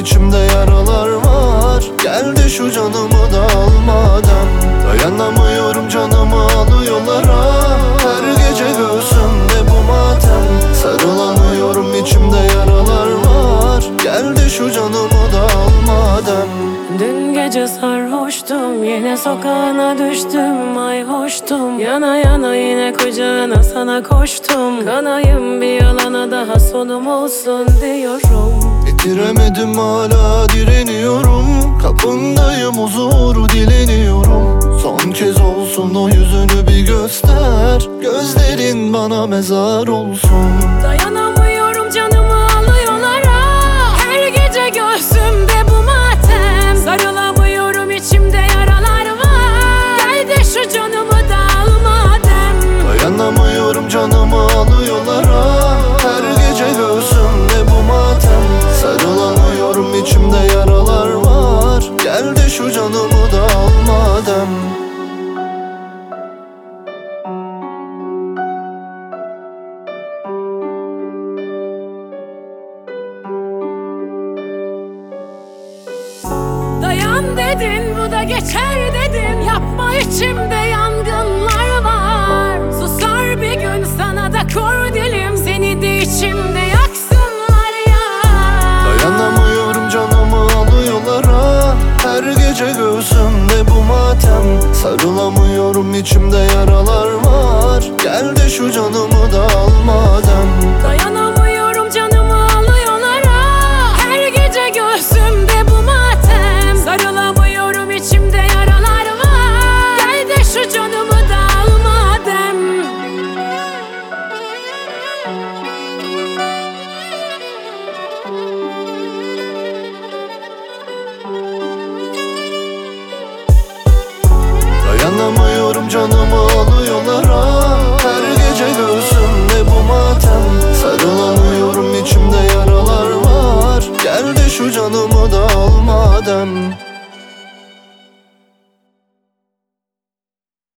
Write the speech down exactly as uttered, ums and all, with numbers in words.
içimde yaralar var. Geldi şu canımı da al madem. Dayanamıyorum, canımı alıyorlar ha. Her gece göğsümde bu matem. Sarılamıyorum, içimde yaralar var. Geldi şu canımı da al madem. Dün gece sarhoştum, yine sokağına düştüm, ay hoştum. Yana yana yine kucağına sana koştum. Kanayım bir yalana, daha sonum olsun diyorum. Bitiremedim, hala direniyorum. Kapındayım, huzuru dileniyorum. Son kez olsun o yüzünü bir göster. Gözlerin bana mezar olsun. Dayanamıyorum, canımı alıyorlar ha. Her gece göğsümde bu matem. Sarılamıyorum, içimde yaralar var. Geldi şu canımı da al madem. Dayanamıyorum, canımı alıyorlar ha. Her gece göğsümde bu matem. Sarılamıyorum, içimde yaralar var. Geldi şu canımı da al madem. Dayan dedin, bu da geçer dedim. Yapma, içimde yangınlar var. Susar bir gün, sana da kor dilim. Seni de içimde yaksınlar ya. Dayanamıyorum, canımı alıyorlar ha. Her gece göğsümde bu matem. Sarılamıyorum, içimde yaralar var. Geldi şu canımı da al madem. Dayanamıyorum, canımı alıyorlar ha. Her gece göğsümde bu matem. Sarılamıyorum, içimde yaralar var. Geldi şu canımı da al madem. Dayanamıyorum, canımı alıyorlar ha. Her gece göğsümde bu matem. Sarılamıyorum, içimde yaralar var. Geldi şu canımı da al madem.